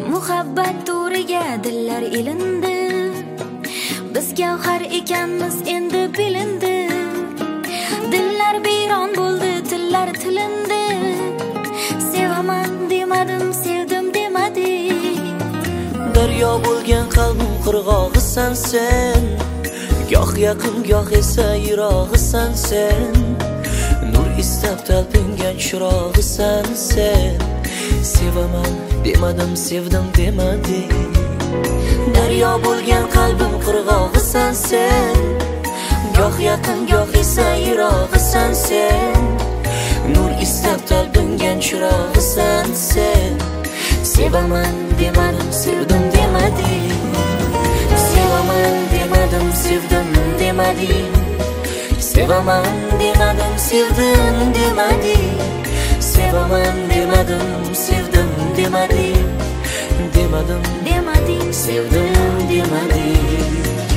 Muhabbat to'riga dillar ilindi. Biz gavhar ekanmiz endi bilindi. Dillar biyron bo'ldi, tillar tilindi. Sevaman demadim, sevdim demadim. Daryo bo'lgan qalbim qirg'og'isan sen. Goh yaqin, goh esa yirog'isan sen. Nur istab talpingan chirog'isan sen. Sevaman demadim, sevdim demadim. Daryo bo'lgan qalbim qirg'og'isan sen. Goh yaqin, goh esa yirog'isan sen. Nur istab talpingan chirog'isan sen. Sevaman demadim, sevdim demadim. Sevaman demadim, sevdim demadim. Sevaman demadim, sevdim demadim. Sevaman demadim, sevdim demadim. Demadim, Demadim, sevdim demadim.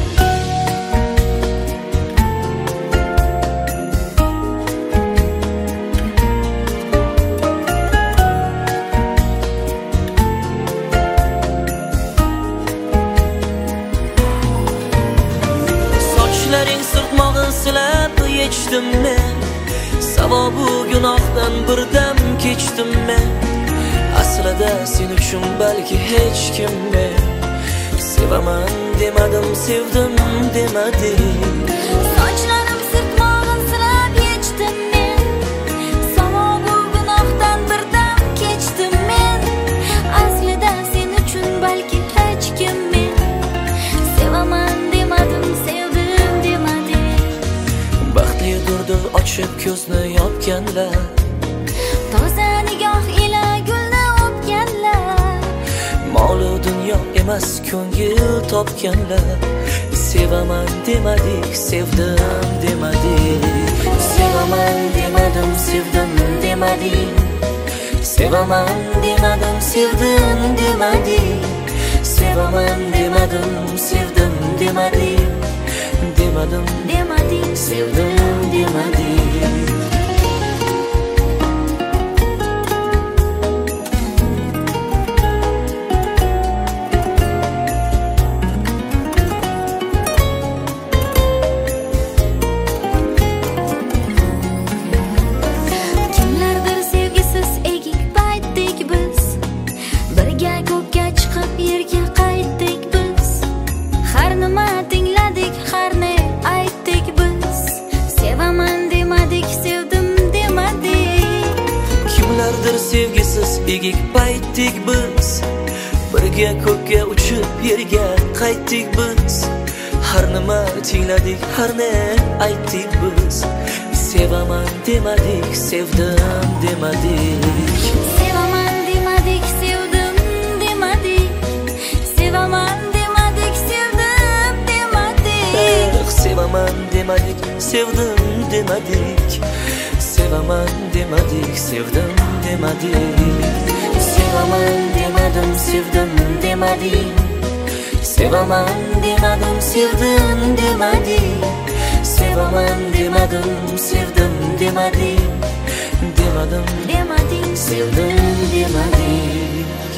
Sochlaring sirtmog'in silab yechdim men. Savobu gunohdan birdam kechdim men. Aslida sen uchun balki hech kim men. Sevaman demadim, sevdim demadim. Sochlarim sirtmog'in silab yechdim men. Savobu gunohdan birdam kechdim men. Aslida sen uchun balki hech kim men. Sevaman demadim, sevdim demadim. Baxtlidirdir ochib ko'zni yopganlar. Toza nigoh ila gulni o'pganlar. Molu dunyo emas ko'ngil topganlar. Sevaman demadik, sevdim demadik. Sevaman demadim, sevdim demadik. Sevaman demadim, sevdim demadik. Sevaman demadim, sevdim demadik. Demadim, Demadim, sevdim demadik. kimlardir sevgisiz egik baytdik biz. Birga ko'kka chiqib yerga qaytdik biz. Har nima tingladik, har ne aytdik biz. Sevaman demadik, sevdim demadik. Kimlardir sevgisiz egik baytdik biz. Birga ko'kka uchib yerga qaytdik biz. Har nima tingladik, har ne aytdik biz. Sevaman demadik, sevdim demadik. Sevaman demadik, sevdim demadik. Sevaman demadik, sevdim demadik. Sevaman demadik, sevdim demadik. Sevaman demadik, sevdim demadik. Sevaman demadim, sevdim demadik. Sevaman demadim, sevdim demadik. Sevaman demadim, sevdim demadik. Demadim, Demadim, sevdim demadik.